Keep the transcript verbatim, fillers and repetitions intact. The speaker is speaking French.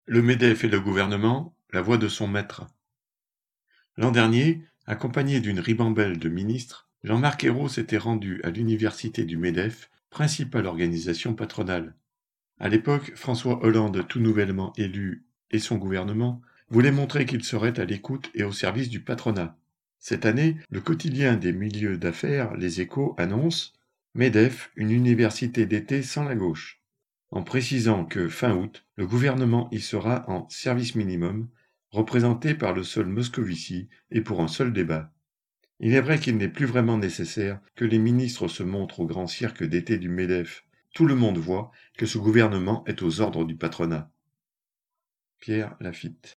Le MEDEF et le gouvernement, la voix de son maître. L'an dernier, accompagné d'une ribambelle de ministres, Jean-Marc Ayrault s'était rendu à l'université du MEDEF, principale organisation patronale. À l'époque, François Hollande, tout nouvellement élu, et son gouvernement voulaient montrer qu'ils seraient à l'écoute et au service du patronat. Cette année, le quotidien des milieux d'affaires, Les Échos, annonce « MEDEF, une université d'été sans la gauche », en précisant que, fin août, le gouvernement y sera en service minimum, représenté par le seul Moscovici et pour un seul débat. Il est vrai qu'il n'est plus vraiment nécessaire que les ministres se montrent au grand cirque d'été du MEDEF. Tout le monde voit que ce gouvernement est aux ordres du patronat. Pierre Lafitte.